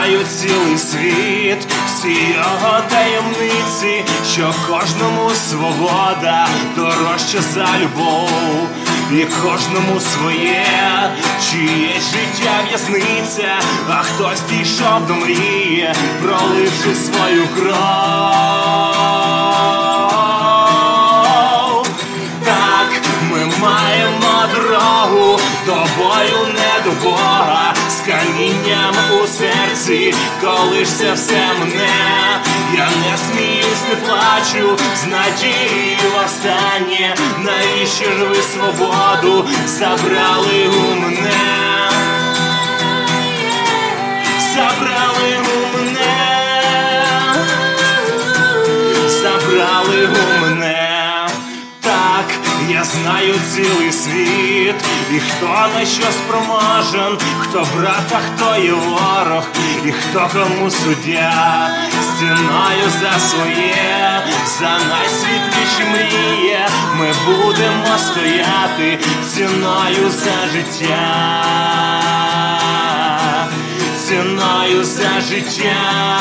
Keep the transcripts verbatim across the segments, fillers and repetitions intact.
знаю цілий світ, всі його таємниці, що кожному свобода дорожча за любов, і кожному своє, чиєсь життя в'язниця, а хтось дійшов до мрії, проливши свою кров. Так, ми маємо дорогу до бою, не до Бога, з камінням у серці, коли ж це все мене. Я не сміюсь, не плачу, з надією останнє. Навіщо ж ви свободу забрали у мене? Забрали у мене, забрали у мене. Так, я знаю цілий світ, і хто на що спроможен, хто брат, а хто є ворог, і хто кому суддя. Стіною за своє, за найсвітліші мрії ми будемо стояти, ціною за життя, ціною за життя.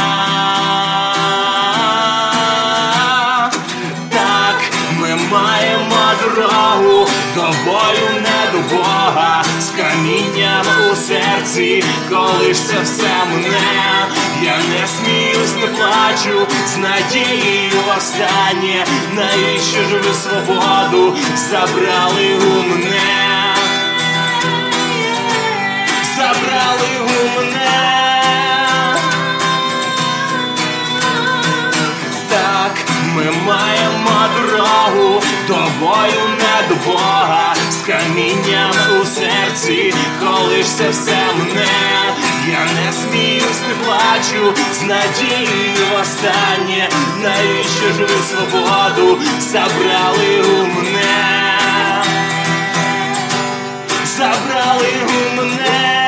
Маємо дорогу до бою, не до Бога, з камінням у серці, коли ж це все мене. Я не сміюсь, не плачу, з надією останнє. Навіщо ж ви свободу забрали у мене? Забрали у мене. Так, ми маємо дорогу до бою, не до Бога, з камінням у серці, коли ж це все мене. Я не сміюсь, не плачу, з надією останнє. Навіщо ж ви свободу забрали у мене? Забрали у мене.